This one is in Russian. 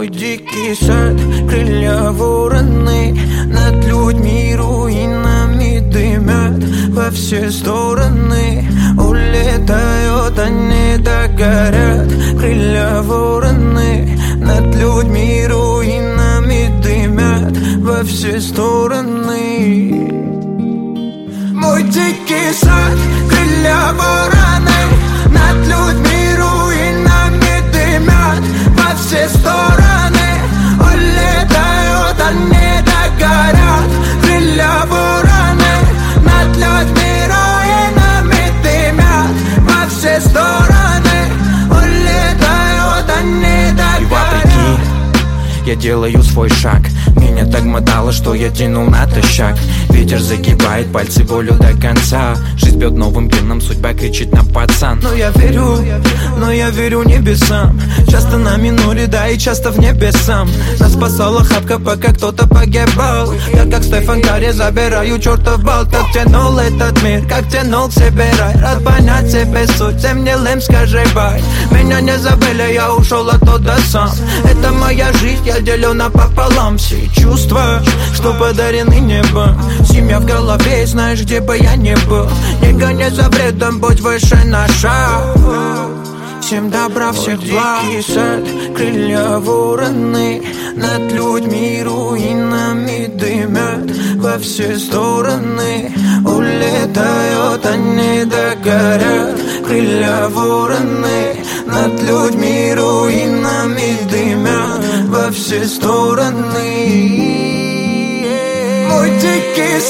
дикий сад, крылья вороны, над людьми руинами дымят во все стороны. Улетают, они догорят, крылья вороны, над людьми руинами дымят во все стороны. Мой дикий сад, крылья вороны, над людьми руинами дымят во все стороны. Улетают, они догорят, крылья вороны, над людьми руинами дымят во все стороны. Улетают, они догорят. Я делаю свой шаг, меня так мотало, что я тянул натощак. Ветер загибает пальцы волю до конца. Жизнь бьет новым гимном, судьба кричит нам пацан. Но я верю небесам. Часто на миноре, да и часто в небе сам. Нас спасала хапка, пока кто-то погибал. Я как Стефан Карри забираю чертов бал. Так тянул этот мир, как тянул к себе рай. Рад понять себе суть, всем гнилым скажи бай. Меня не забыли, я ушел оттуда сам. Это моя жизнь, я делю напополам. Все чувства, что подарены небом. Семья в голове, знаешь, где бы я ни был. Не гони за бредом, будь выше на шаг. Всем добра, всех благ. Дикий сад, крылья вороны, над людьми руинами дымят во все стороны. Улетают, они догорят, крылья вороны, над людьми руинами дымят во все стороны. Мой дикий